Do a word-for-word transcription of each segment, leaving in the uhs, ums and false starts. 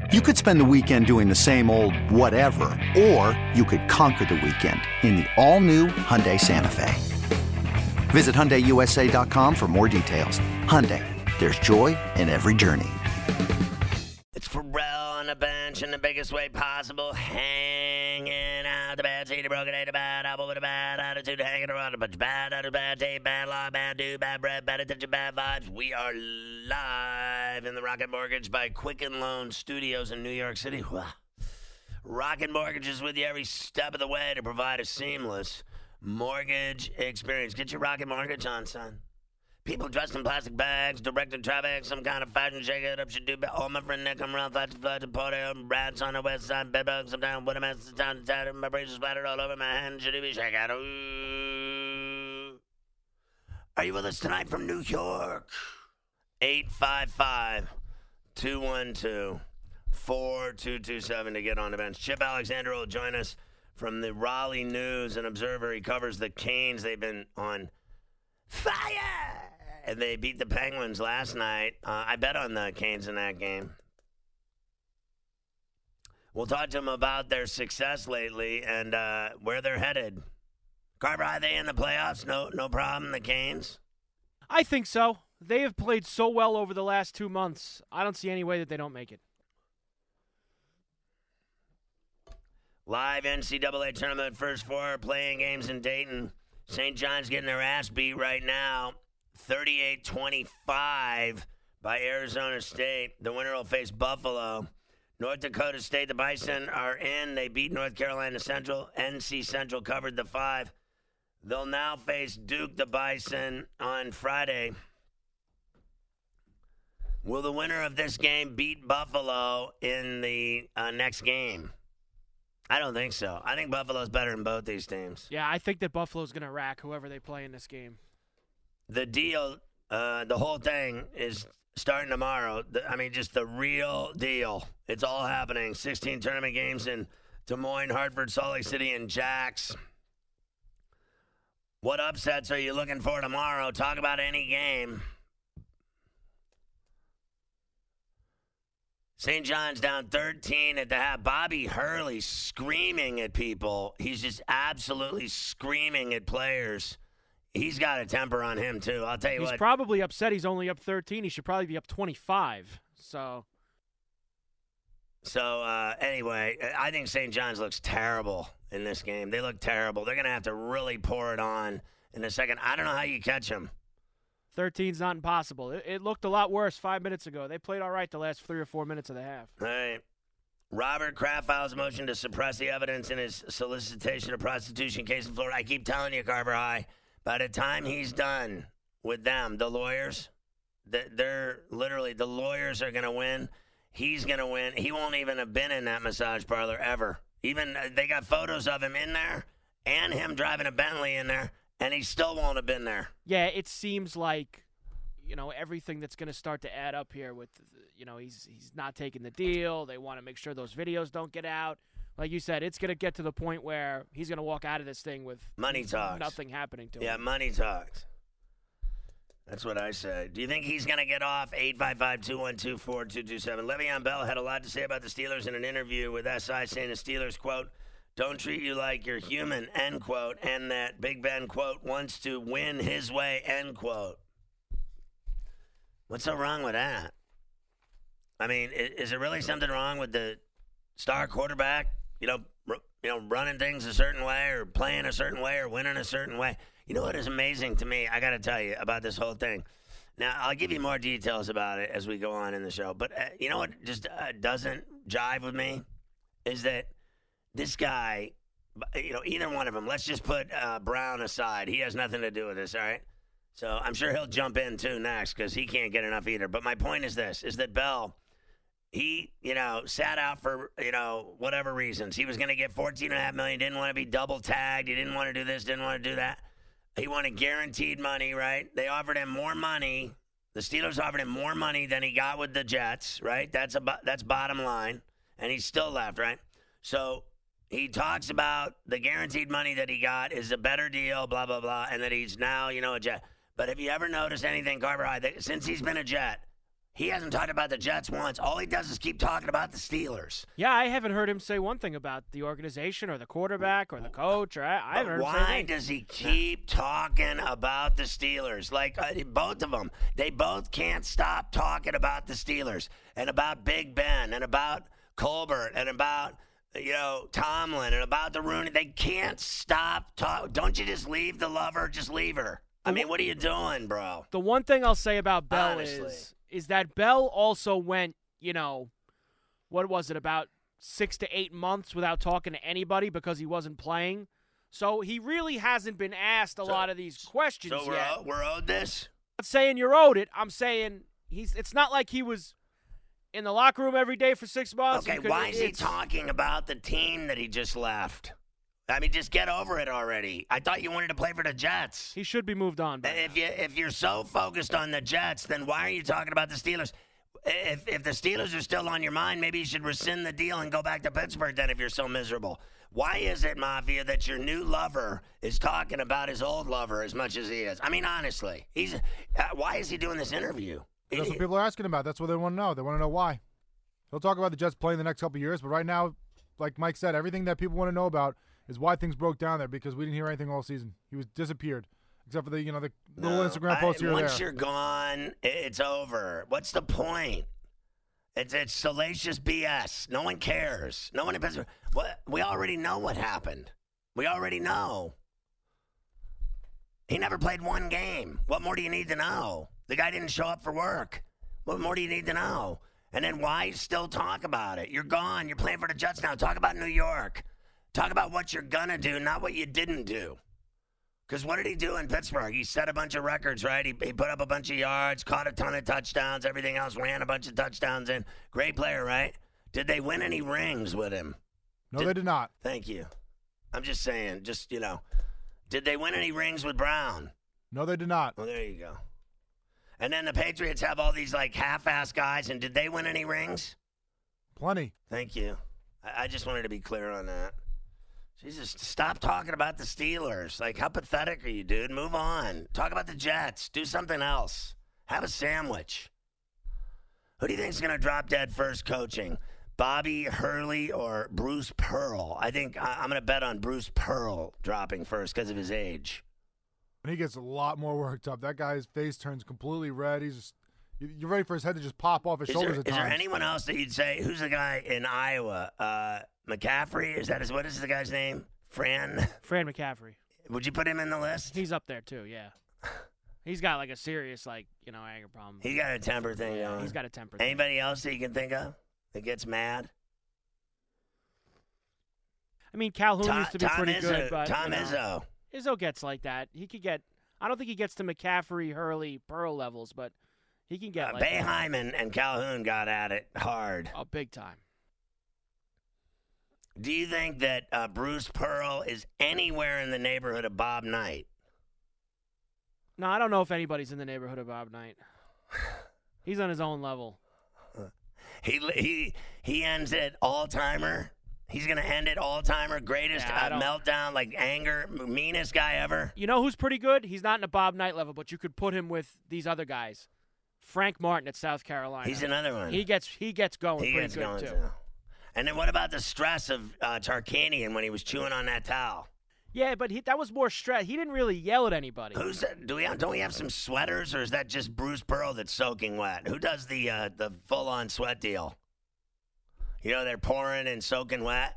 You could spend the weekend doing the same old whatever, or you could conquer the weekend in the all-new Hyundai Santa Fe. Visit Hyundai U S A dot com for more details. Hyundai, there's joy in every journey. It's Pharrell on the bench in the biggest way possible, hanging out the bad seat, broken ain't a bad apple with a bad attitude, hanging around a bunch of bad attitude, bad tape, bad law, bad dude, bad breath, bad attention, bad vibes. We are live in the Rocket Mortgage by Quicken Loan Studios in New York City. Rocket Mortgage is with you every step of the way to provide a seamless mortgage experience. Get your Rocket Mortgage on, son. People dressed in plastic bags, directed traffic, some kind of fashion shake it up should do. Oh, my friend Nick, I'm around flat to flat to party. Rats on the west side, bedbugs, I'm down, what a mess, down to tattered. My braces splattered all over my hand, should be shake out. Ooh. Are you with us tonight from New York? eight five five, two one two, four two two seven to get on the bench. Chip Alexander will join us from the Raleigh News and Observer. He covers the Canes. They've been on fire. And they beat the Penguins last night. Uh, I bet on the Canes in that game. We'll talk to them about their success lately and uh, where they're headed. Carver, are they in the playoffs? No, no problem, the Canes? I think so. They have played so well over the last two months. I don't see any way that they don't make it. Live N C double A tournament, first four playing games in Dayton. Saint John's getting their ass beat right now. thirty-eight twenty-five by Arizona State. The winner will face Buffalo. North Dakota State, the Bison are in. They beat North Carolina Central. N C Central covered the five. They'll now face Duke, the Bison, on Friday. Will the winner of this game beat Buffalo in the uh, next game? I don't think so. I think Buffalo's better than both these teams. Yeah, I think that Buffalo's going to rack whoever they play in this game. The deal, uh, the whole thing is starting tomorrow. The, I mean, just the real deal. It's all happening. sixteen tournament games in Des Moines, Hartford, Salt Lake City, and Jax. What upsets are you looking for tomorrow? Talk about any game. Saint John's down thirteen at the half. Bobby Hurley screaming at people. He's just absolutely screaming at players. He's got a temper on him, too. I'll tell you he's what. He's probably upset he's only up thirteen. He should probably be up twenty-five. So, so uh, anyway, I think Saint John's looks terrible in this game. They look terrible. They're going to have to really pour it on in a second. I don't know how you catch them. thirteen's not impossible. It, it looked a lot worse five minutes ago. They played all right the last three or four minutes of the half. All right. Robert Kraft files a motion to suppress the evidence in his solicitation of prostitution case in Florida. I keep telling you, Carver High, by the time he's done with them, the lawyers, they're literally, the lawyers are going to win. He's going to win. He won't even have been in that massage parlor ever. Even they got photos of him in there and him driving a Bentley in there, and he still won't have been there. Yeah, it seems like, you know, everything that's going to start to add up here with, you know, he's he's not taking the deal. They want to make sure those videos don't get out. Like you said, it's going to get to the point where he's going to walk out of this thing with money talks. Nothing happening to him. Yeah, money talks. That's what I say. Do you think he's going to get off? eight five five, two one two, four two two seven. Le'Veon Bell had a lot to say about the Steelers in an interview with S I, saying the Steelers, quote, don't treat you like you're human, end quote, and that Big Ben, quote, wants to win his way, end quote. What's so wrong with that? I mean, is there really something wrong with the star quarterback, you know, r- you know, running things a certain way or playing a certain way or winning a certain way? You know what is amazing to me, I got to tell you about this whole thing. Now, I'll give you more details about it as we go on in the show. But uh, you know what just uh, doesn't jive with me is that this guy, you know, either one of them, let's just put uh, Brown aside. He has nothing to do with this, all right? So I'm sure he'll jump in, too, next because he can't get enough either. But my point is this, is that Bell, he, you know, sat out for, you know, whatever reasons. He was going to get fourteen point five million dollars, didn't want to be double tagged. He didn't want to do this, didn't want to do that. He wanted guaranteed money, right? They offered him more money. The Steelers offered him more money than he got with the Jets, right? That's a, that's bottom line. And he's still left, right? So he talks about the guaranteed money that he got is a better deal, blah, blah, blah, and that he's now, you know, a Jet. But have you ever noticed anything, Carver High, that since he's been a Jet, He hasn't talked about the Jets once. All he does is keep talking about the Steelers. Yeah, I haven't heard him say one thing about the organization or the quarterback or the coach. Or I, I haven't heard him say Why anything. does he keep talking about the Steelers? Like, uh, both of them, they both can't stop talking about the Steelers and about Big Ben and about Colbert and about, you know, Tomlin and about the Rooney. They can't stop talking. Don't you just leave the lover? Just leave her. I mean, what are you doing, bro? The one thing I'll say about Bell Honestly. is is that Bell also went, you know, what was it, about six to eight months without talking to anybody because he wasn't playing. So he really hasn't been asked a So- lot of these questions So we're, yet. o- we're owed this? I'm not saying you're owed it. I'm saying he's. It's not like he was in the locker room every day for six months. Okay, because why it- is he it's- talking about the team that he just left? I mean, just get over it already. I thought you wanted to play for the Jets. He should be moved on. By If now. you if you're so focused on the Jets, then why are you talking about the Steelers? If if the Steelers are still on your mind, maybe you should rescind the deal and go back to Pittsburgh then if you're so miserable. Why is it, Mafia, that your new lover is talking about his old lover as much as he is? I mean, honestly, he's uh, why is he doing this interview? That's what people are asking about. That's what they want to know. They want to know why. He'll talk about the Jets playing the next couple of years, but right now, like Mike said, everything that people want to know about is why things broke down there because we didn't hear anything all season. He was disappeared, except for the you know the little No, Instagram I- post here or Once there. you're gone, i- it's over. What's the point? It's it's salacious B S. No one cares. No one in Pittsburgh. What we already know what happened. We already know. He never played one game. What more do you need to know? The guy didn't show up for work. What more do you need to know? And then why still talk about it? You're gone. You're playing for the Jets now. Talk about New York. Talk about what you're gonna do, not what you didn't do. Because what did he do in Pittsburgh? He set a bunch of records, right? He, he put up a bunch of yards, caught a ton of touchdowns, everything else, ran a bunch of touchdowns in. Great player, right? Did they win any rings with him? No, Did- they did not. Thank you. I'm just saying, just, you know, did they win any rings with Brown? No, they did not. Well, there you go. And then the Patriots have all these, like, half-ass guys, and did they win any rings? Plenty. Thank you. I, I just wanted to be clear on that. Jesus, stop talking about the Steelers. Like, how pathetic are you, dude? Move on. Talk about the Jets. Do something else. Have a sandwich. Who do you think is going to drop dead first coaching? Bobby Hurley or Bruce Pearl? I think I, I'm going to bet on Bruce Pearl dropping first because of his age. And he gets a lot more worked up. That guy's face turns completely red. He's just you- you're ready for his head to just pop off his Is shoulders there, at is there times. anyone else that you'd say, who's the guy in Iowa? Uh, McCaffrey? Is that his, what is the guy's name? Fran? Fran McCaffrey, Would you put him in the list? he's up there too. Yeah, he's got like a serious like you know anger problem. He got a temper thing Yeah, going. he's got a temper. thing. Anybody else that you can think of that gets mad? I mean, Calhoun Tom, used to be Tom pretty Izzo. good, but Tom you know, Izzo. Izzo gets like that. He could get. I don't think he gets to McCaffrey, Hurley, Pearl levels, but he can get Uh, like that. Boeheim and, and Calhoun got at it hard. Oh, big time. Do you think that uh, Bruce Pearl is anywhere in the neighborhood of Bob Knight? No, I don't know if anybody's in the neighborhood of Bob Knight. He's on his own level. He he he ends it all timer. He's gonna end it all timer. Greatest Yeah, I uh, don't- meltdown, like anger, meanest guy ever. You know who's pretty good? He's not in a Bob Knight level, but you could put him with these other guys. Frank Martin at South Carolina. He's another one. He gets he gets going He pretty gets good going too. too. And then what about the stress of uh, Tarkanian when he was chewing on that towel? Yeah, but he, that was more stress. He didn't really yell at anybody. Who's that? Do we have, don't we have some sweaters, or is that just Bruce Pearl that's soaking wet? Who does the uh, the full on sweat deal? You know, they're pouring and soaking wet.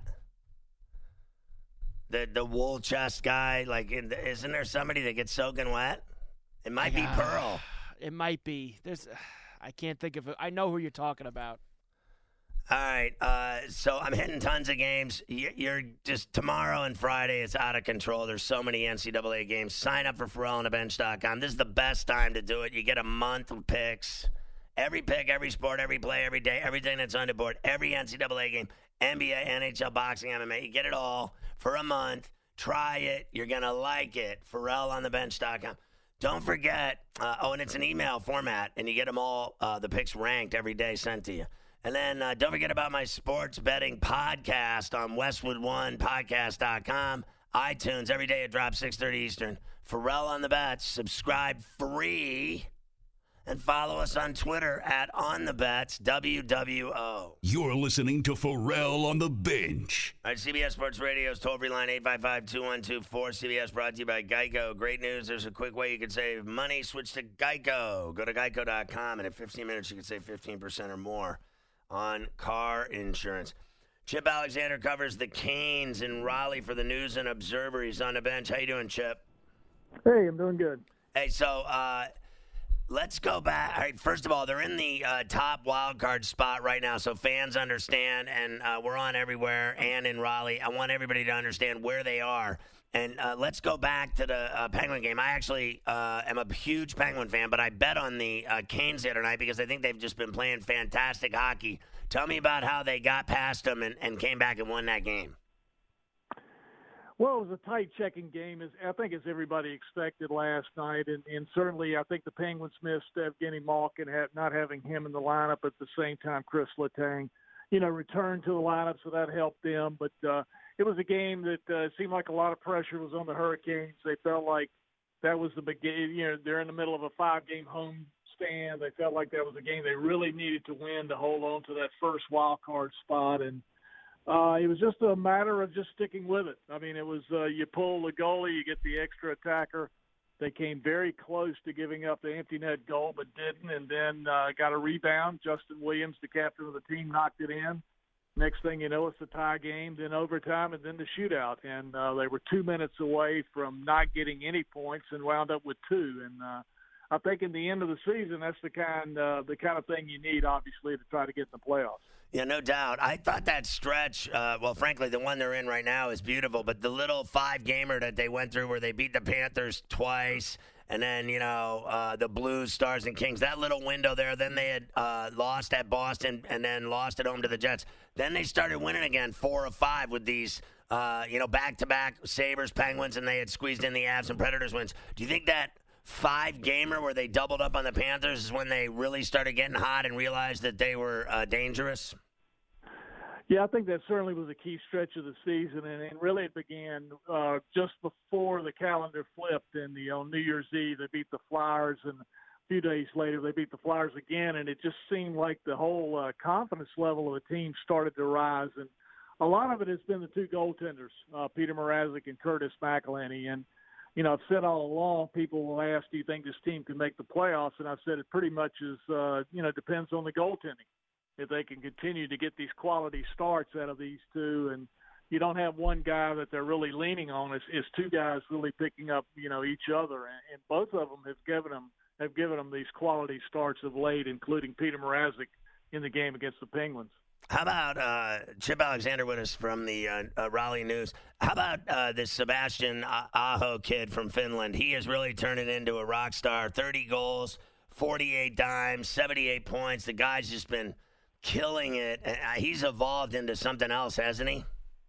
The the wool chest guy, like, in the, isn't there somebody that gets soaking wet? It might be Yeah. Pearl. It might be. There's, I can't think of it. I know who you're talking about. All right, uh, so I'm hitting tons of games. You- You're just tomorrow and Friday. It's out of control. There's so many N C double A games. Sign up for Pharrell on the bench dot com. This is the best time to do it. You get a month of picks. Every pick, every sport, every play, every day, everything that's on the board, every N C double A game, N B A, N H L, boxing, M M A. You get it all for a month. Try it. You're going to like it. Pharrell on the bench dot com. Don't forget, uh, oh, and it's an email format, and you get them all, uh, the picks ranked every day sent to you. And then uh, don't forget about my sports betting podcast on Westwood One Podcast dot com, iTunes. Every day it drops six thirty Eastern. Pharrell on the Bets. Subscribe free. And follow us on Twitter at On The Bets, W W O. You're listening to Pharrell on the Bench. All right, C B S Sports Radio's toll-free line, eight five five, two one two, four C B S, brought to you by Geico. Great news. There's a quick way you can save money. Switch to Geico. Go to geico dot com, and in fifteen minutes, you can save fifteen percent or more on car insurance. Chip Alexander covers the Canes in Raleigh for the News and Observer. He's on the bench. How you doing, Chip? Hey, I'm doing good. Hey, so uh, let's go back. All right, first of all, they're in the uh, top wild card spot right now, so fans understand, and uh, we're on everywhere and in Raleigh. I want everybody to understand where they are. And uh, let's go back to the uh, Penguin game. I actually uh, am a huge Penguin fan, but I bet on the uh, Canes the other night because I think they've just been playing fantastic hockey. Tell me about how they got past them and, and came back and won that game. Well, it was a tight checking game, as I think, as everybody expected last night, and, and certainly I think the Penguins missed Evgeny Malkin, have, not having him in the lineup at the same time. Chris Letang, you know, returned to the lineup, so that helped them. But uh, it was a game that uh, seemed like a lot of pressure was on the Hurricanes. They felt like that was the beginning. You know, they're in the middle of a five-game home stand. They felt like that was a game they really needed to win to hold on to that first wild card spot, and Uh, it was just a matter of just sticking with it. I mean, it was uh, you pull the goalie, you get the extra attacker. They came very close to giving up the empty net goal, but didn't, and then uh, got a rebound. Justin Williams, the captain of the team, knocked it in. Next thing you know, it's a tie game, then overtime, and then the shootout. And uh, they were two minutes away from not getting any points and wound up with two. And uh, I think in the end of the season, that's the kind uh, the kind of thing you need, obviously, to try to get in the playoffs. Yeah, no doubt. I thought that stretch, uh, well, frankly, the one they're in right now is beautiful, but the little five-gamer that they went through where they beat the Panthers twice, and then, you know, uh, the Blues, Stars, and Kings, that little window there, then they had uh, lost at Boston and then lost at home to the Jets. Then they started winning again, four of five with these, uh, you know, back-to-back Sabres, Penguins, and they had squeezed in the Avs and Predators wins. Do you think that five-gamer where they doubled up on the Panthers is when they really started getting hot and realized that they were uh, dangerous? Yeah, I think that certainly was a key stretch of the season, and, and really it began uh, just before the calendar flipped. And the, on New Year's Eve, they beat the Flyers, and a few days later they beat the Flyers again, and it just seemed like the whole uh, confidence level of the team started to rise. And a lot of it has been the two goaltenders, uh, Peter Mrazek and Curtis McElhinney. And you know, I've said all along, people will ask, do you think this team can make the playoffs? And I've said it pretty much is, uh, you know, depends on the goaltending. If they can continue to get these quality starts out of these two, and you don't have one guy that they're really leaning on, it's, it's two guys really picking up, you know, each other. And, and both of them have given them have given them these quality starts of late, including Peter Mrazek in the game against the Penguins. How about uh, Chip Alexander with us from the uh, uh, Raleigh News? How about uh, this Sebastian Aho kid from Finland? He is really turning into a rock star. thirty goals, forty-eight dimes, seventy-eight points. The guy's just been killing it. Uh, he's evolved into something else, hasn't he?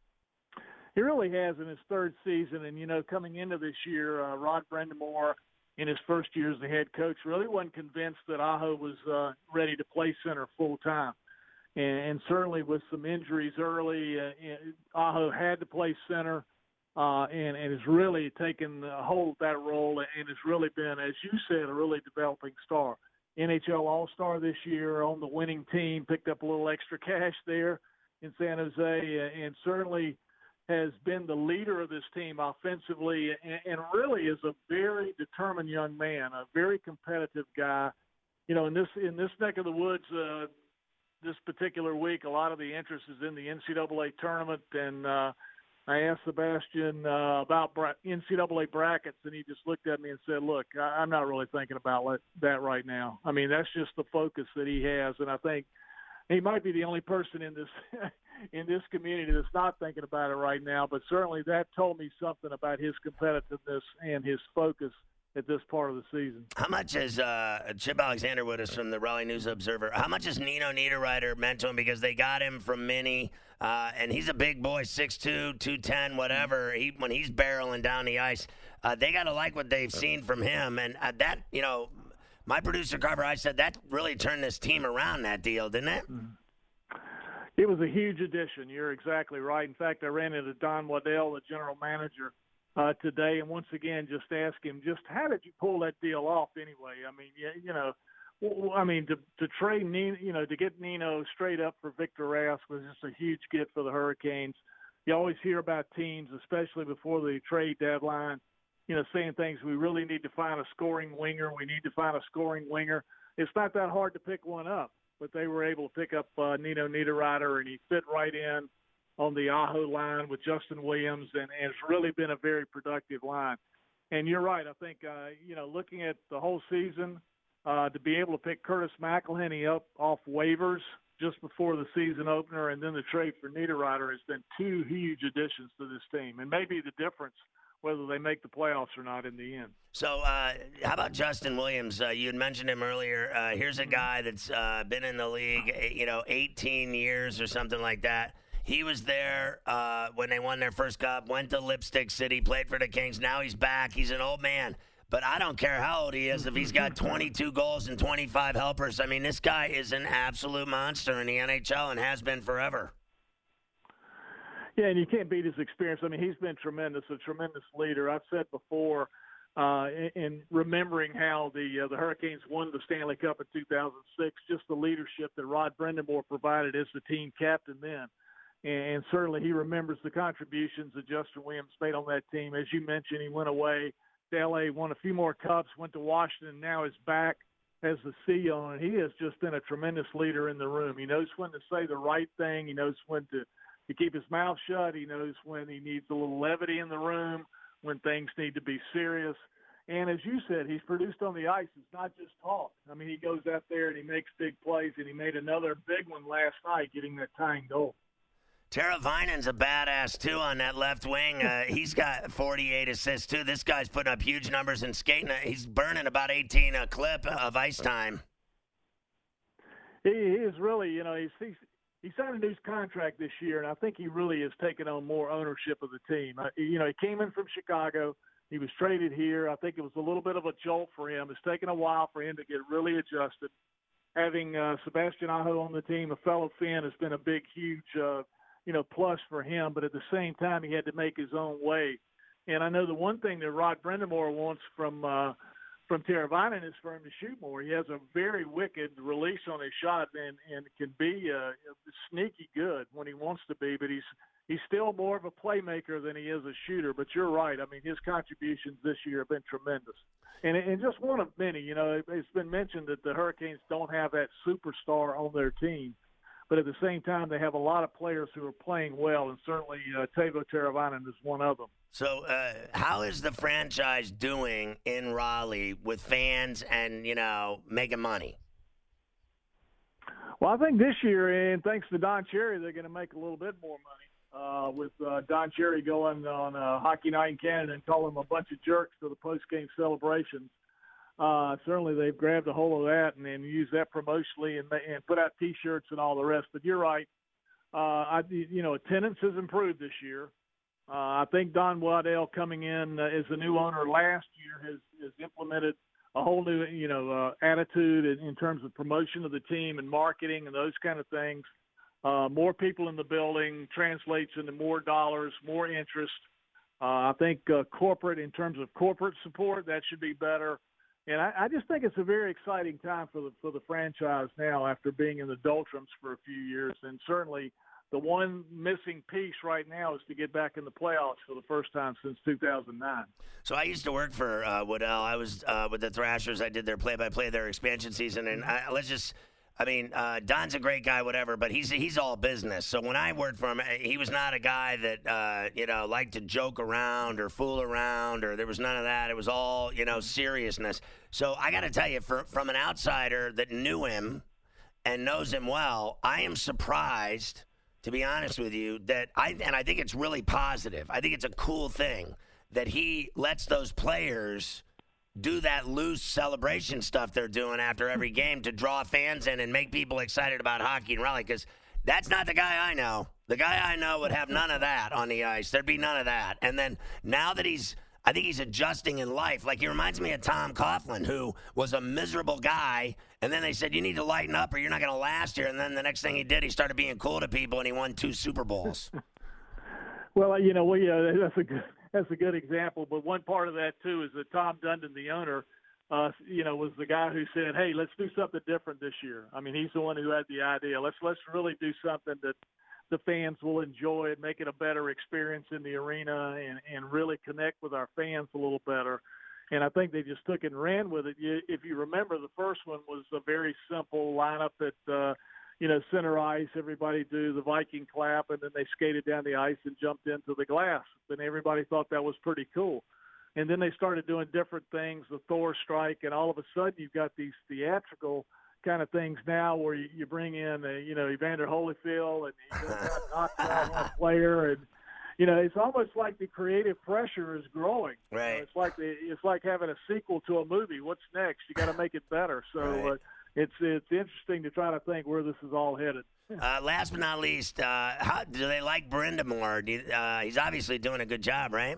He really has in his third season. And, you know, coming into this year, uh, Rod Brind'Amour, in his first year as the head coach, really wasn't convinced that Aho was uh, ready to play center full time. And, and certainly with some injuries early, uh, Aho had to play center uh, and, and has really taken hold of that role and has really been, as you said, a really developing star. N H L All-Star this year on the winning team, picked up a little extra cash there in San Jose, and certainly has been the leader of this team offensively and, and really is a very determined young man, a very competitive guy. You know, in this in this neck of the woods, uh, this particular week, a lot of the interest is in the N C double A tournament, and uh, I asked Sebastian uh, about bra- N C double A brackets, and he just looked at me and said, look, I- I'm not really thinking about let- that right now. I mean, that's just the focus that he has, and I think he might be the only person in this in this community that's not thinking about it right now, but certainly that told me something about his competitiveness and his focus at this part of the season. How much is uh, Chip Alexander with us from the Raleigh News Observer? How much has Nino Niederreiter meant to him? Because they got him from Mini, uh, and he's a big boy, six two, two ten, whatever. He, when he's barreling down the ice, uh, they got to like what they've seen from him. And uh, that, you know, my producer, Carver, I said that really turned this team around, that deal, didn't it? It was a huge addition. You're exactly right. In fact, I ran into Don Waddell, the general manager, Uh, today, and once again, just ask him, just how did you pull that deal off anyway? I mean, you, you know, Well, I mean, to to trade Nino, you know, to get Nino straight up for Victor Rask was just a huge get for the Hurricanes. You always hear about teams, especially before the trade deadline, you know, saying things, we really need to find a scoring winger. We need to find a scoring winger. It's not that hard to pick one up, but they were able to pick up uh, Nino Niederreiter, and he fit right in on the Aho line with Justin Williams, and, and it's really been a very productive line. And you're right. I think, uh, you know, looking at the whole season, uh, to be able to pick Curtis McElhinney up off waivers just before the season opener and then the trade for Niederreiter has been two huge additions to this team, and maybe the difference whether they make the playoffs or not in the end. So uh, how about Justin Williams? Uh, you had mentioned him earlier. Uh, here's a guy that's uh, been in the league, you know, eighteen years or something like that. He was there uh, when they won their first cup, went to Lipstick City, played for the Kings. Now he's back. He's an old man. But I don't care how old he is if he's got twenty-two goals and twenty-five helpers. I mean, this guy is an absolute monster in the N H L and has been forever. Yeah, and you can't beat his experience. I mean, he's been tremendous, a tremendous leader. I've said before, uh, in, in remembering how the uh, the Hurricanes won the Stanley Cup in two thousand six, just the leadership that Rod Brind'Amour provided as the team captain then. And, and certainly he remembers the contributions that Justin Williams made on that team. As you mentioned, he went away to L A, won a few more cups, went to Washington, now is back as the C E O, and he has just been a tremendous leader in the room. He knows when to say the right thing. He knows when to – to keep his mouth shut. He knows when he needs a little levity in the room, when things need to be serious. And as you said, he's produced on the ice. It's not just talk. I mean, he goes out there and he makes big plays, and he made another big one last night, getting that tying goal. Tara Vinan's a badass, too, on that left wing. Uh, he's got forty-eight assists, too. This guy's putting up huge numbers and skating. He's burning about eighteen a clip of ice time. He, he is really, you know, he's, he's – he signed a new contract this year, and I think he really has taken on more ownership of the team. Uh, you know, he came in from Chicago. He was traded here. I think it was a little bit of a jolt for him. It's taken a while for him to get really adjusted. Having uh, Sebastian Aho on the team, a fellow Finn, has been a big, huge, uh, you know, plus for him. But at the same time, he had to make his own way. And I know the one thing that Rod Brind'Amour wants from uh, – from Tara Vinen is for him to shoot more. He has a very wicked release on his shot and, and can be uh, sneaky good when he wants to be, but he's he's still more of a playmaker than he is a shooter. But you're right. I mean, his contributions this year have been tremendous. And, and just one of many, you know, it's been mentioned that the Hurricanes don't have that superstar on their team, but at the same time, they have a lot of players who are playing well, and certainly uh, Teuvo Teravainen is one of them. So uh, how is the franchise doing in Raleigh with fans and, you know, making money? Well, I think this year, and thanks to Don Cherry, they're going to make a little bit more money uh, with uh, Don Cherry going on uh, Hockey Night in Canada and calling them a bunch of jerks for the post-game celebrations. Uh, certainly they've grabbed a hold of that and, and used that promotionally and, and put out T-shirts and all the rest. But you're right. Uh, I, you know, attendance has improved this year. Uh, I think Don Waddell coming in uh, as the new owner last year has, has implemented a whole new, you know, uh, attitude in, in terms of promotion of the team and marketing and those kind of things. Uh, more people in the building translates into more dollars, more interest. Uh, I think uh, corporate, in terms of corporate support, that should be better. And I, I just think it's a very exciting time for the for the franchise now after being in the doldrums for a few years. And certainly the one missing piece right now is to get back in the playoffs for the first time since two thousand nine. So I used to work for uh, Waddell. I was uh, with the Thrashers. I did their play-by-play, their expansion season. And I, let's just – I mean, uh, Don's a great guy, whatever, but he's he's all business. So when I worked for him, he was not a guy that, uh, you know, liked to joke around or fool around, or there was none of that. It was all, you know, seriousness. So I got to tell you, for, from an outsider that knew him and knows him well, I am surprised, to be honest with you, that I and I think it's really positive. I think it's a cool thing that he lets those players do that loose celebration stuff they're doing after every game to draw fans in and make people excited about hockey and Raleigh, because that's not the guy I know. The guy I know would have none of that on the ice. There'd be none of that. And then now that he's, I think he's adjusting in life. Like, he reminds me of Tom Coughlin, who was a miserable guy, and then they said, you need to lighten up or you're not going to last here. And then the next thing he did, he started being cool to people, and he won two Super Bowls. Well, you know, we uh, that's a good that's a good example. But one part of that too is that Tom Dundon, the owner, uh, you know, was the guy who said, "Hey, let's do something different this year." I mean, he's the one who had the idea. Let's let's really do something that the fans will enjoy and make it a better experience in the arena, and, and really connect with our fans a little better. And I think they just took it and ran with it. You, if you remember, the first one was a very simple lineup at, uh, you know, center ice. Everybody do the Viking clap, and then they skated down the ice and jumped into the glass. Then everybody thought that was pretty cool. And then they started doing different things, the Thor strike, and all of a sudden you've got these theatrical kind of things now where you, you bring in, uh, you know, Evander Holyfield and you knock out one player, and you know, it's almost like the creative pressure is growing. Right. You know, it's like the, it's like having a sequel to a movie. What's next? You got to make it better. So right. uh, it's it's interesting to try to think where this is all headed. Uh, last but not least, uh, how, do they like Brind'Amour? Do you, uh, he's obviously doing a good job, right?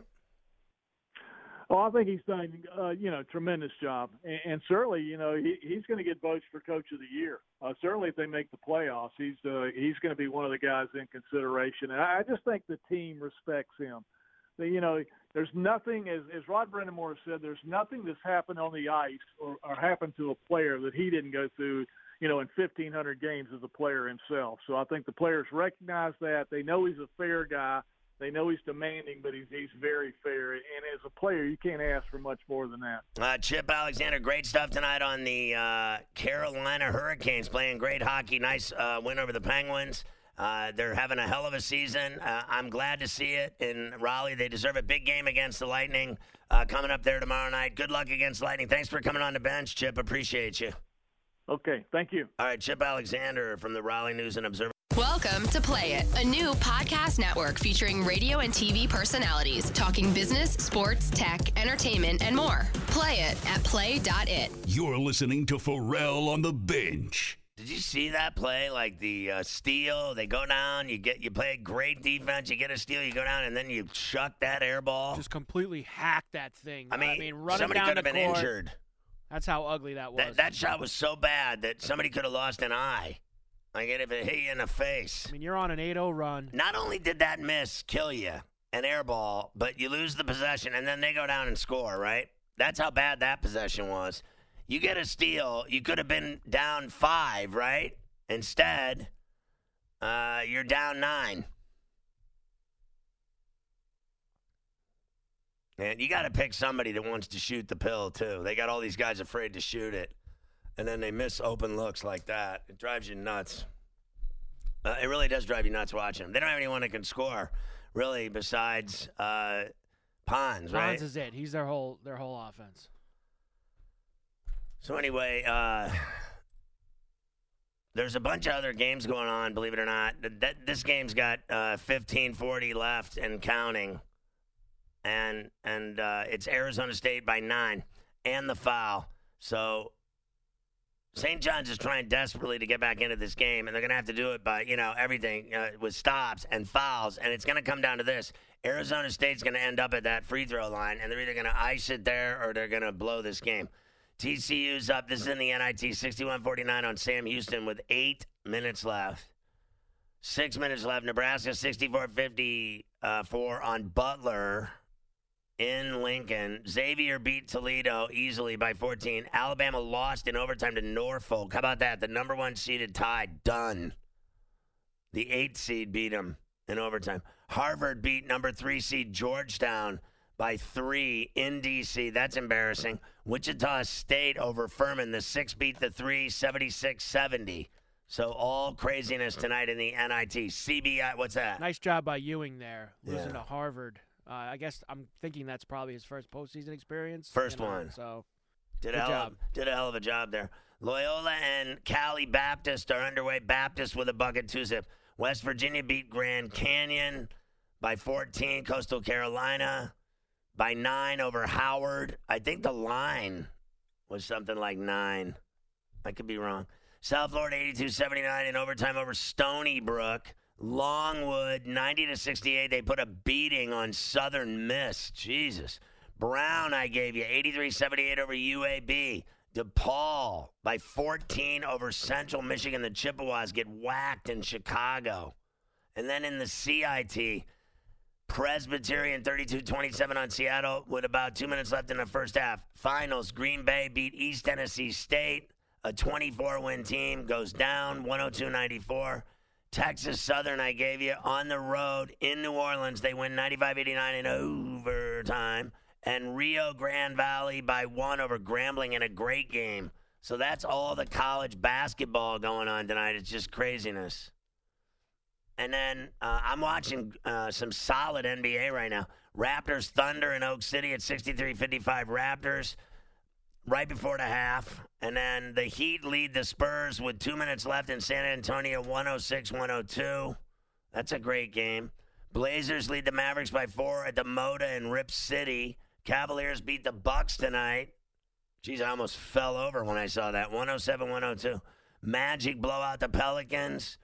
Oh, I think he's done, uh, you know, tremendous job, and, and certainly, you know, he, he's going to get votes for Coach of the Year. Uh, certainly, if they make the playoffs, he's uh, he's going to be one of the guys in consideration. And I, I just think the team respects him. The, you know, there's nothing, as, as Rod Brind'Amour said, there's nothing that's happened on the ice or, or happened to a player that he didn't go through, you know, in fifteen hundred games as a player himself. So I think the players recognize that. They know he's a fair guy. They know he's demanding, but he's he's very fair. And as a player, you can't ask for much more than that. Uh, Chip Alexander, great stuff tonight on the uh, Carolina Hurricanes, playing great hockey. Nice uh, win over the Penguins. Uh, they're having a hell of a season. Uh, I'm glad to see it in Raleigh. They deserve a big game against the Lightning uh, coming up there tomorrow night. Good luck against Lightning. Thanks for coming on the bench, Chip. Appreciate you. Okay, thank you. All right, Chip Alexander from the Raleigh News and Observer. Welcome to Play It, a new podcast network featuring radio and T V personalities talking business, sports, tech, entertainment, and more. Play it at play dot it. You're listening to Pharrell on the Bench. Did you see that play? Like the uh, steal, they go down, you get you play great defense, you get a steal, you go down, and then you chuck that air ball. Just completely hack that thing. I mean, I mean running somebody down could have the been court. injured. That's how ugly that was. That, that shot was so bad that somebody could have lost an eye. Like if it hit you in the face. I mean, you're on an eight oh run. Not only did that miss kill you, an air ball, but you lose the possession, and then they go down and score, right? That's how bad that possession was. You get a steal, you could have been down five, right? Instead, uh, you're down nine. And you got to pick somebody that wants to shoot the pill, too. They got all these guys afraid to shoot it. And then they miss open looks like that. It drives you nuts. Uh, it really does drive you nuts watching them. They don't have anyone that can score, really, besides uh, Pons, right? Pons is it. He's their whole their whole offense. So anyway, uh, there's a bunch of other games going on, believe it or not. That, this game's got uh, fifteen forty left and counting. And, and uh, it's Arizona State by nine and the foul. So Saint John's is trying desperately to get back into this game, and they're going to have to do it by, you know, everything uh, with stops and fouls, and it's going to come down to this. Arizona State's going to end up at that free throw line, and they're either going to ice it there or they're going to blow this game. T C U's up. This is in the N I T, sixty-one forty-nine on Sam Houston with eight minutes left. Six minutes left. Nebraska, sixty-four fifty-four on Butler in Lincoln. Xavier beat Toledo easily by fourteen. Alabama lost in overtime to Norfolk. How about that? The number one seeded Tide. Done. The eighth seed beat them in overtime. Harvard beat number three seed Georgetown by three in D C. That's embarrassing. Wichita State over Furman. The six beat the three, seventy-six seventy. So all craziness tonight in the N I T. C B I, what's that? Nice job by Ewing there, losing Yeah. to Harvard. Uh, I guess I'm thinking that's probably his first postseason experience. First you know, one. So Did Good a, hell job. Of, did a hell of a job there. Loyola and Cali Baptist are underway. Baptist with a bucket, two zip. West Virginia beat Grand Canyon by fourteen. Coastal Carolina by nine over Howard. I think the line was something like nine. I could be wrong. South Florida eighty-two seventy-nine in overtime over Stony Brook. Longwood ninety to sixty-eight. They put a beating on Southern Miss. Jesus. Brown, I gave you eighty-three seventy-eight over U A B. DePaul by fourteen over Central Michigan. The Chippewas get whacked in Chicago. And then in the C I T, Presbyterian thirty-two twenty-seven on Seattle with about two minutes left in the first half. Finals, Green Bay beat East Tennessee State. A twenty-four win team goes down, one oh two ninety-four. Texas Southern, I gave you, on the road in New Orleans. They win ninety-five eighty-nine in overtime. And Rio Grande Valley by one over Grambling in a great game. So that's all the college basketball going on tonight. It's just craziness. And then uh, I'm watching uh, some solid N B A right now. Raptors Thunder in Oak City at sixty-three fifty-five Raptors right before the half. And then the Heat lead the Spurs with two minutes left in San Antonio, one oh six one oh two. That's a great game. Blazers lead the Mavericks by four at the Moda in Rip City. Cavaliers beat the Bucks tonight. Jeez, I almost fell over when I saw that. one oh seven one oh two. Magic blow out the Pelicans.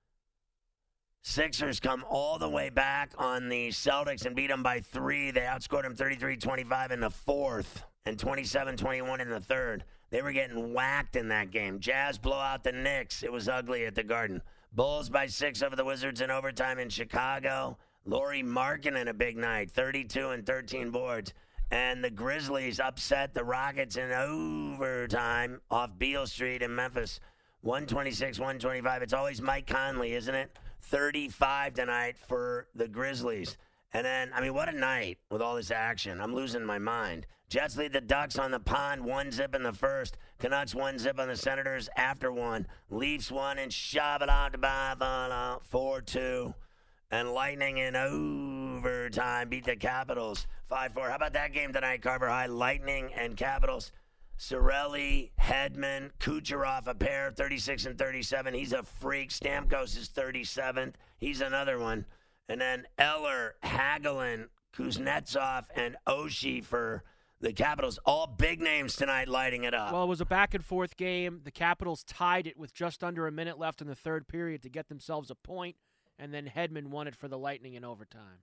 Sixers come all the way back on the Celtics and beat them by three. They outscored them thirty-three twenty-five in the fourth and twenty-seven twenty-one in the third. They were getting whacked in that game. Jazz blow out the Knicks. It was ugly at the Garden. Bulls by six over the Wizards in overtime in Chicago. Lauri Markkanen a big night, thirty-two and thirteen boards. And the Grizzlies upset the Rockets in overtime off Beale Street in Memphis, one twenty-six one twenty-five. It's always Mike Conley, isn't it? thirty-five tonight for the Grizzlies. And then, I mean, what a night with all this action. I'm losing my mind. Jets lead the Ducks on the pond, one zip in the first. Canucks one zip on the Senators after one. Leafs one and shove it out to Buffalo, four two. And Lightning in overtime beat the Capitals five four. How about that game tonight, Carver High? Lightning and Capitals. Cirelli, Hedman, Kucherov, a pair, thirty-six and thirty-seven. He's a freak. Stamkos is thirty-seventh. He's another one. And then Eller, Hagelin, Kuznetsov, and Oshie for the Capitals. All big names tonight lighting it up. Well, it was a back-and-forth game. The Capitals tied it with just under a minute left in the third period to get themselves a point, and then Hedman won it for the Lightning in overtime.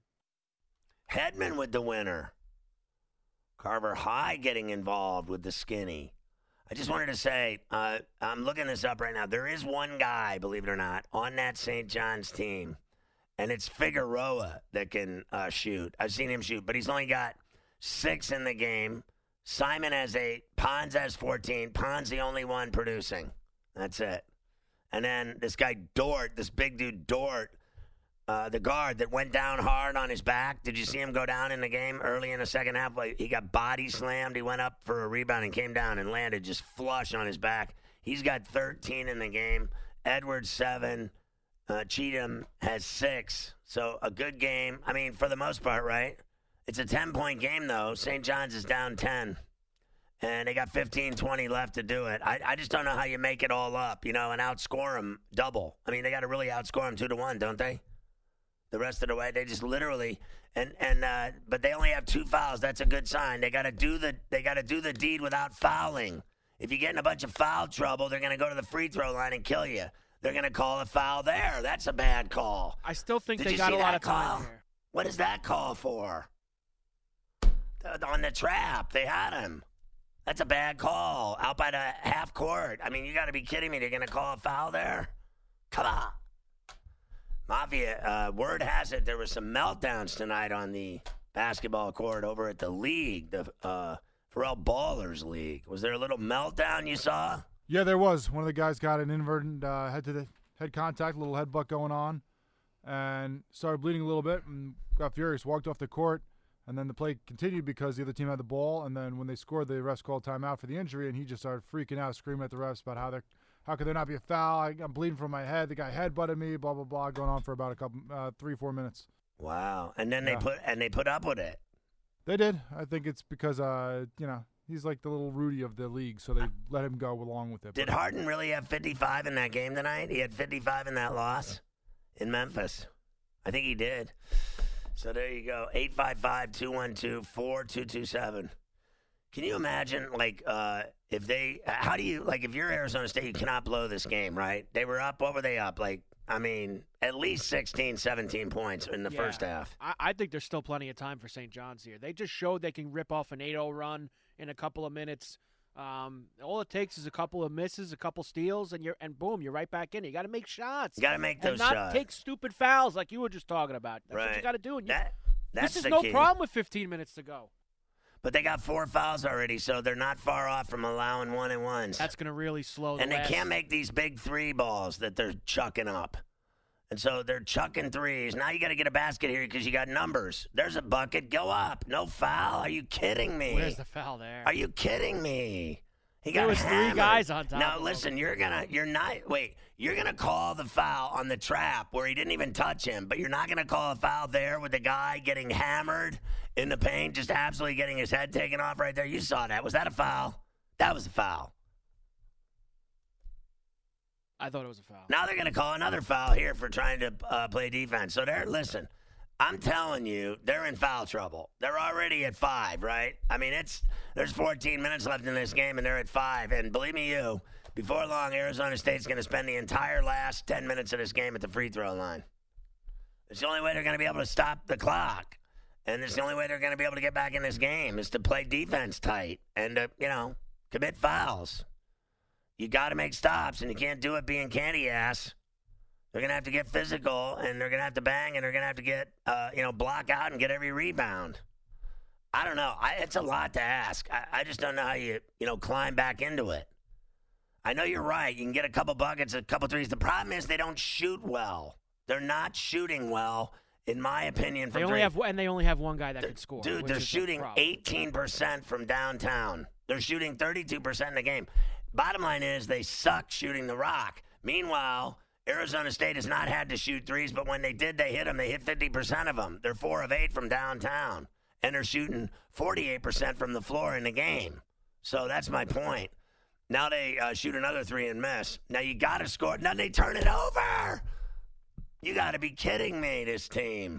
Hedman with the winner. Carver High getting involved with the skinny. I just wanted to say, uh, I'm looking this up right now. There is one guy, believe it or not, on that Saint John's team, and it's Figueroa that can uh, shoot. I've seen him shoot, but he's only got six in the game. Simon has eight. Pons has fourteen. Pons the only one producing. That's it. And then this guy Dort, this big dude Dort, Uh, the guard that went down hard on his back. Did you see him go down in the game early in the second half? Like, he got body slammed. He went up for a rebound and came down and landed just flush on his back. He's got thirteen in the game. Edwards, seven. Uh, Cheatham has six. So a good game. I mean, for the most part, right? It's a ten-point game, though. Saint John's is down ten. And they got fifteen twenty left to do it. I, I just don't know how you make it all up, you know, and outscore them double. I mean, they got to really outscore them two to one, don't they? The rest of the way, they just literally and and uh, but they only have two fouls. That's a good sign. They got to do the they got to do the deed without fouling. If you get in a bunch of foul trouble, they're going to go to the free throw line and kill you. They're going to call a foul there. That's a bad call. I still think Did they you got see a lot that of time call? here. What is that call for? On the trap, they had him. That's a bad call out by the half court. I mean, you got to be kidding me. They're going to call a foul there? Come on. Mafia, uh, word has it there was some meltdowns tonight on the basketball court over at the league, the uh, Pharrell Ballers League. Was there a little meltdown you saw? Yeah, there was. One of the guys got an inadvertent uh, head to the head contact, a little headbutt going on, and started bleeding a little bit and got furious, walked off the court, and then the play continued because the other team had the ball, and then when they scored, the refs called timeout for the injury, and he just started freaking out, screaming at the refs about how they're How could there not be a foul? I, I'm bleeding from my head. The guy headbutted me. Blah blah blah. Going on for about a couple, uh, three, four minutes. Wow! And then Yeah. they put and they put up with it. They did. I think it's because uh, you know, he's like the little Rudy of the league, so they let him go along with it. Did Harden really have fifty-five in that game tonight? He had fifty-five in that loss in Memphis. I think he did. So there you go. eight five five, two one two, four two two seven. Can you imagine, like, uh, if they, how do you, like, if you're Arizona State, you cannot blow this game, right? They were up, what were they up? Like, I mean, at least sixteen, seventeen points in the Yeah. first half. I, I think there's still plenty of time for Saint John's here. They just showed they can rip off an eight oh run in a couple of minutes. Um, all it takes is a couple of misses, a couple steals, and you're and boom, you're right back in. You got to make shots. You got to make those and not shots. take stupid fouls like you were just talking about. That's right. what you got to do. And you, That, That's this is the no key. problem with fifteen minutes to go. But they got four fouls already, so they're not far off from allowing one and ones. That's going to really slow the And they last- can't make these big three balls that they're chucking up. And so they're chucking threes. Now you got to get a basket here because you got numbers. There's a bucket. Go up. No foul. Are you kidding me? Where's the foul there? Are you kidding me? He There got was three hammered. guys on top Now of listen, him. you're gonna, you're not. Wait, you're gonna call the foul on the trap where he didn't even touch him, but you're not gonna call a foul there with the guy getting hammered in the paint, just absolutely getting his head taken off right there. You saw that. Was that a foul? That was a foul. I thought it was a foul. Now they're going to call another foul here for trying to uh, play defense. So they're, listen, I'm telling you, they're in foul trouble. They're already at five, right? I mean, it's there's fourteen minutes left in this game, and they're at five. And believe me, you, before long, Arizona State's going to spend the entire last ten minutes of this game at the free throw line. It's the only way they're going to be able to stop the clock. And it's the only way they're going to be able to get back in this game is to play defense tight and, uh, you know, commit fouls. You got to make stops, and you can't do it being candy ass. They're going to have to get physical, and they're going to have to bang, and they're going to have to get, uh, you know, block out and get every rebound. I don't know. I, it's a lot to ask. I, I just don't know how you, you know, climb back into it. I know you're right. You can get a couple buckets, a couple threes. The problem is they don't shoot well. They're not shooting well, in my opinion. From They only three. have and they only have one guy that They're- can score. Dude, which they're is the shooting problem. eighteen percent from downtown. They're shooting thirty-two percent in the game. Bottom line is they suck shooting the rock. Meanwhile, Arizona State has not had to shoot threes, but when they did, they hit them. They hit fifty percent of them. They're four of eight from downtown, and they're shooting forty-eight percent from the floor in the game. So that's my point. Now they uh, shoot another three and miss. Now you got to score. Now they turn it over. You got to be kidding me, this team.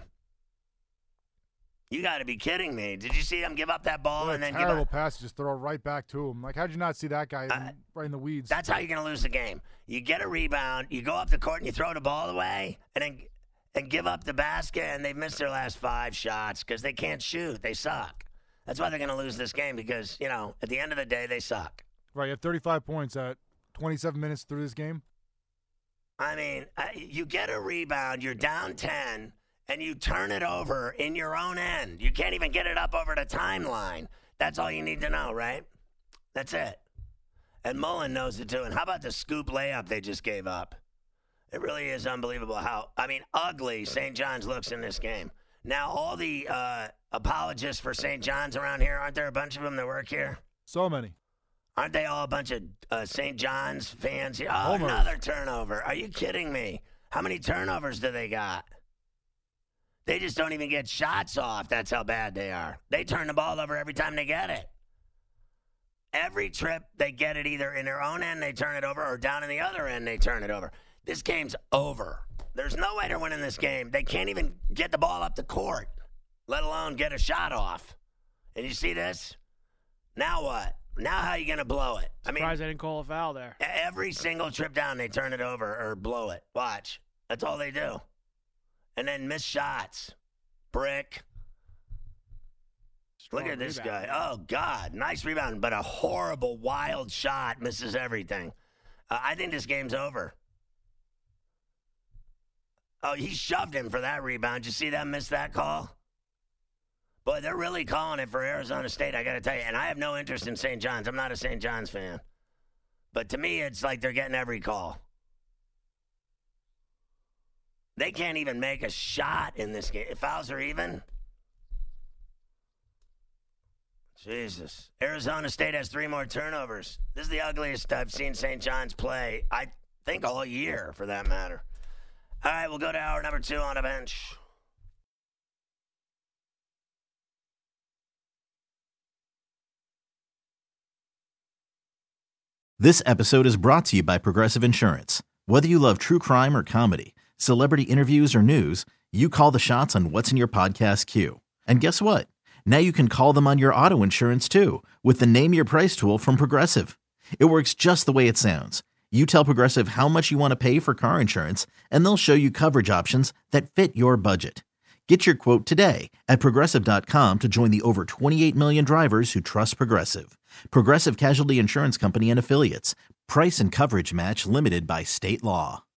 You got to be kidding me. Did you see them give up that ball What and a then give terrible up? pass, just throw it right back to him. Like, how'd you not see that guy Uh, right in the weeds? That's how you're going to lose the game. You get a rebound, you go up the court and you throw the ball away, and then and give up the basket, and they've missed their last five shots because they can't shoot. They suck. That's why they're going to lose this game because, you know, at the end of the day, they suck. Right, you have thirty-five points at twenty-seven minutes through this game. I mean, uh, you get a rebound, you're down ten, and you turn it over in your own end. You can't even get it up over the timeline. That's all you need to know, right? That's it. And Mullen knows it too. And how about the scoop layup they just gave up? It really is unbelievable how, I mean, ugly Saint John's looks in this game. Now, all the uh, apologists for Saint John's around here, aren't there a bunch of them that work here? So many. Aren't they all a bunch of uh, Saint John's fans here? Oh, Homers. another turnover. Are you kidding me? How many turnovers do they got? They just don't even get shots off. That's how bad they are. They turn the ball over every time they get it. Every trip, they get it either in their own end, they turn it over, or down in the other end, they turn it over. This game's over. There's no way they're winning this game. They can't even get the ball up the court, let alone get a shot off. And you see this? Now what? Now how you going to blow it? I mean, Surprised they didn't call a foul there. every single trip down, they turn it over or blow it. Watch. That's all they do. And then miss shots. Brick. Strong Look at this rebound. guy. Oh, God. Nice rebound, but a horrible, wild shot. Misses everything. Uh, I think this game's over. Oh, he shoved him for that rebound. Did you see that? Miss that call? Boy, they're really calling it for Arizona State, I got to tell you. And I have no interest in Saint John's. I'm not a Saint John's fan. But to me, it's like they're getting every call. They can't even make a shot in this game. If fouls are even. Jesus. Arizona State has three more turnovers. This is the ugliest I've seen Saint John's play, I think, all year, for that matter. All right, we'll go to hour number two on the bench. This episode is brought to you by Progressive Insurance. Whether you love true crime or comedy, celebrity interviews or news, you call the shots on what's in your podcast queue. And guess what? Now you can call them on your auto insurance too with the Name Your Price tool from Progressive. It works just the way it sounds. You tell Progressive how much you want to pay for car insurance, and they'll show you coverage options that fit your budget. Get your quote today at Progressive dot com to join the over twenty-eight million drivers who trust Progressive. Progressive Casualty Insurance Company and Affiliates. Price and coverage match limited by state law.